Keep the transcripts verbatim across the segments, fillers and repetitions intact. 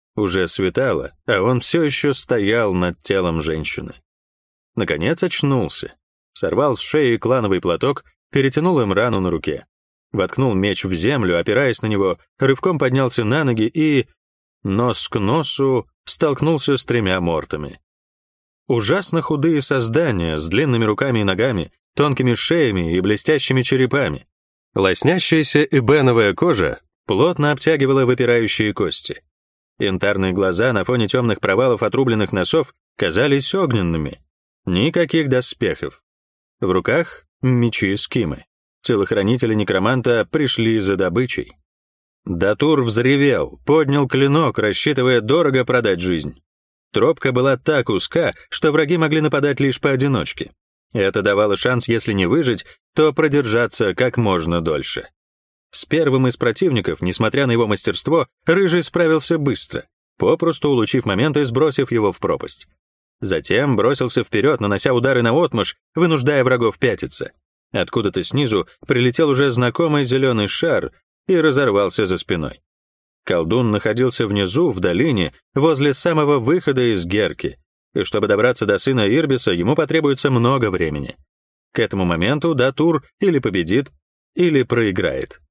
Уже светало, а он все еще стоял над телом женщины. Наконец очнулся. Сорвал с шеи клановый платок, перетянул им рану на руке. Воткнул меч в землю, опираясь на него, рывком поднялся на ноги и, нос к носу, столкнулся с тремя мортами. Ужасно худые создания с длинными руками и ногами, тонкими шеями и блестящими черепами. Лоснящаяся эбеновая кожа плотно обтягивала выпирающие кости. Янтарные глаза на фоне темных провалов отрубленных носов казались огненными. Никаких доспехов. В руках мечи эскимы. Телохранители некроманта пришли за добычей. Датур взревел, поднял клинок, рассчитывая дорого продать жизнь. Тропка была так узка, что враги могли нападать лишь поодиночке. Это давало шанс, если не выжить, то продержаться как можно дольше. С первым из противников, несмотря на его мастерство, Рыжий справился быстро, попросту улучив момент и сбросив его в пропасть. Затем бросился вперед, нанося удары наотмашь, вынуждая врагов пятиться. Откуда-то снизу прилетел уже знакомый зеленый шар и разорвался за спиной. Колдун находился внизу, в долине, возле самого выхода из Герки, и чтобы добраться до сына Ирбиса, ему потребуется много времени. К этому моменту Датур или победит, или проиграет.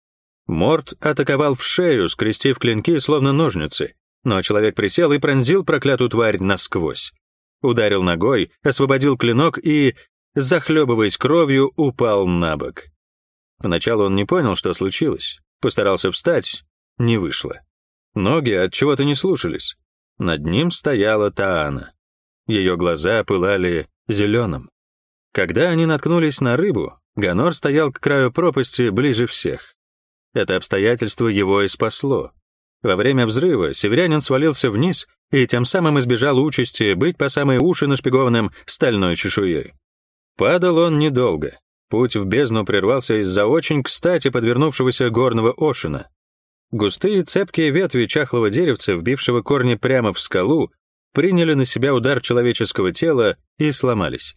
Морт атаковал в шею, скрестив клинки, словно ножницы, но человек присел и пронзил проклятую тварь насквозь. Ударил ногой, освободил клинок и, захлебываясь кровью, упал на бок. Поначалу он не понял, что случилось. Постарался встать, не вышло. Ноги от чего-то не слушались. Над ним стояла Таана. Ее глаза пылали зеленым. Когда они наткнулись на рыбу, Ганор стоял к краю пропасти ближе всех. Это обстоятельство его и спасло. Во время взрыва северянин свалился вниз и тем самым избежал участи быть по самые уши нашпигованным стальной чешуей. Падал он недолго. Путь в бездну прервался из-за очень кстати подвернувшегося горного ошина. Густые цепкие ветви чахлого деревца, вбившего корни прямо в скалу, приняли на себя удар человеческого тела и сломались.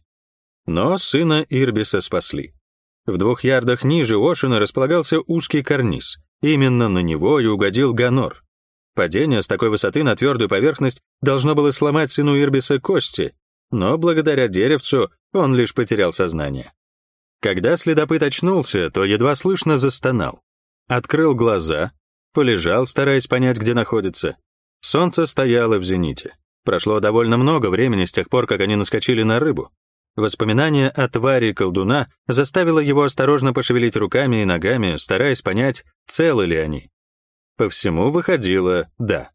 Но сына Ирбиса спасли. В двух ярдах ниже ошина располагался узкий карниз. Именно на него и угодил Ганор. Падение с такой высоты на твердую поверхность должно было сломать сыну Ирбиса кости, но благодаря деревцу он лишь потерял сознание. Когда следопыт очнулся, то едва слышно застонал. Открыл глаза, полежал, стараясь понять, где находится. Солнце стояло в зените. Прошло довольно много времени с тех пор, как они наскочили на рыбу. Воспоминание о твари колдуна заставило его осторожно пошевелить руками и ногами, стараясь понять, целы ли они. По всему выходило «да».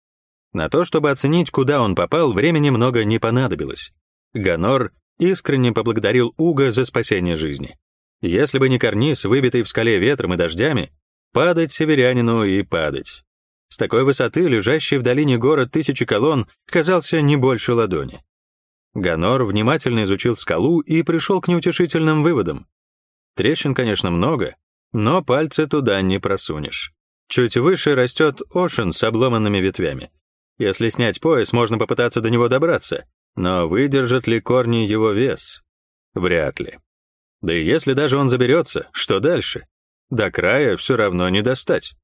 На то, чтобы оценить, куда он попал, времени много не понадобилось. Ганор искренне поблагодарил Уга за спасение жизни. Если бы не карниз, выбитый в скале ветром и дождями, падать северянину и падать. С такой высоты лежащий в долине город тысячи колонн казался не больше ладони. Ганор внимательно изучил скалу и пришел к неутешительным выводам. Трещин, конечно, много, но пальцы туда не просунешь. Чуть выше растет ошин с обломанными ветвями. Если снять пояс, можно попытаться до него добраться, но выдержат ли корни его вес? Вряд ли. Да и если даже он заберется, что дальше? До края все равно не достать.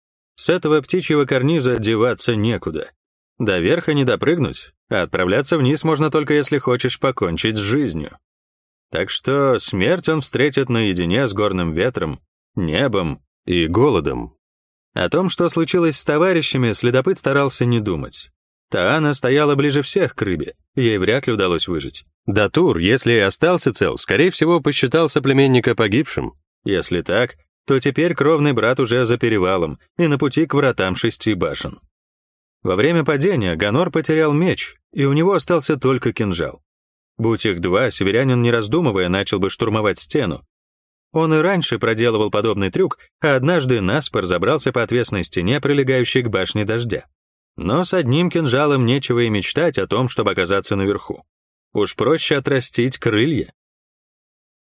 С этого птичьего карниза деваться некуда. До верха не допрыгнуть, а отправляться вниз можно только если хочешь покончить с жизнью. Так что смерть он встретит наедине с горным ветром, небом и голодом. О том, что случилось с товарищами, следопыт старался не думать. Таана стояла ближе всех к рыбе, ей вряд ли удалось выжить. Датур, если и остался цел, скорее всего, посчитал соплеменника погибшим. Если так, то теперь кровный брат уже за перевалом и на пути к вратам шести башен. Во время падения Ганор потерял меч, и у него остался только кинжал. Будь их два, северянин, не раздумывая, начал бы штурмовать стену. Он и раньше проделывал подобный трюк, а однажды наспор забрался по отвесной стене, прилегающей к башне дождя. Но с одним кинжалом нечего и мечтать о том, чтобы оказаться наверху. Уж проще отрастить крылья.